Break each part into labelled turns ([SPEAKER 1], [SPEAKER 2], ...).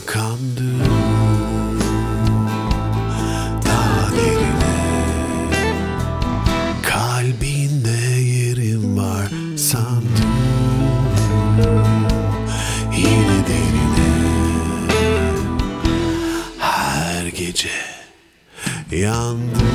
[SPEAKER 1] kandım daha derine. Kalbinde yerim var sandım, yine derine. Her gece yandım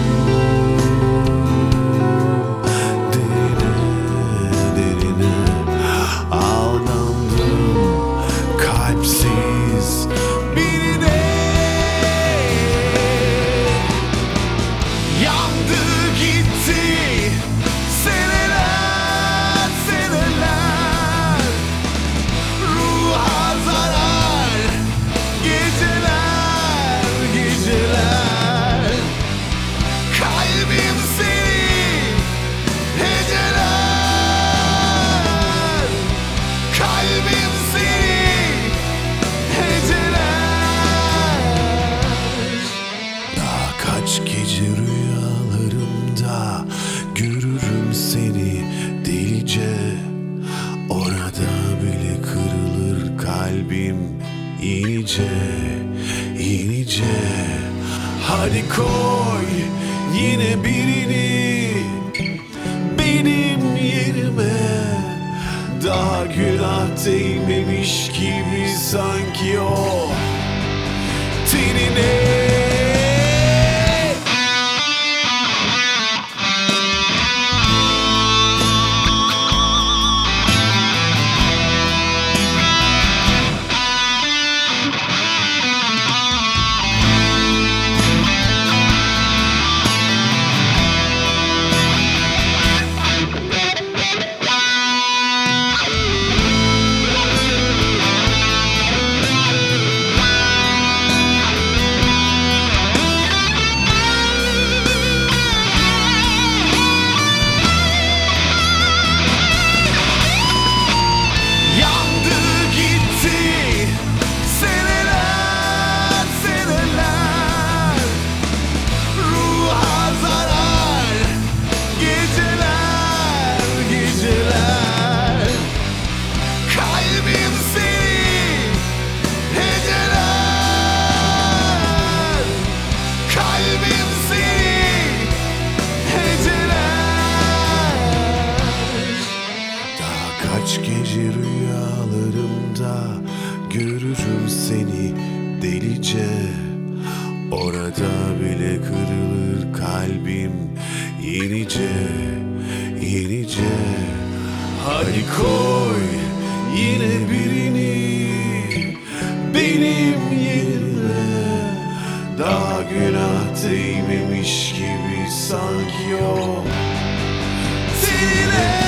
[SPEAKER 1] gece rüyalarımda görürüm seni delice. Orada bile kırılır kalbim yenice, yenice. Hadi koy yine birini benim yerime. Daha günah değmemiş gibi sanki o tenine. Kaç gece rüyalarımda görürüm seni delice. Orada bile kırılır kalbim yenice, yenice. Hadi koy yine birini benim yerime. Daha günah değmemiş gibi sanki o tenine.